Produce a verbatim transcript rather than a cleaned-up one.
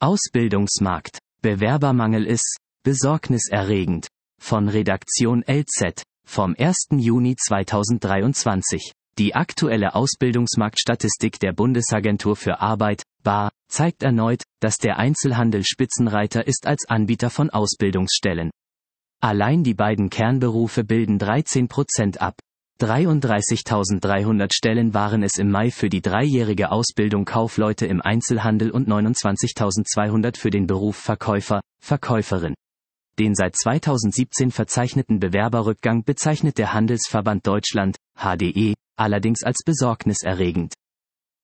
Ausbildungsmarkt. Bewerbermangel ist besorgniserregend. Von Redaktion L Z, vom ersten Juni zweitausenddreiundzwanzig. Die aktuelle Ausbildungsmarktstatistik der Bundesagentur für Arbeit, B A, zeigt erneut, dass der Einzelhandel Spitzenreiter ist als Anbieter von Ausbildungsstellen. Allein die beiden Kernberufe bilden dreizehn Prozent ab. dreiunddreißigtausenddreihundert Stellen waren es im Mai für die dreijährige Ausbildung Kaufleute im Einzelhandel und neunundzwanzigtausendzweihundert für den Beruf Verkäufer, Verkäuferin. Den seit zweitausendsiebzehn verzeichneten Bewerberrückgang bezeichnet der Handelsverband Deutschland, H D E, allerdings als besorgniserregend.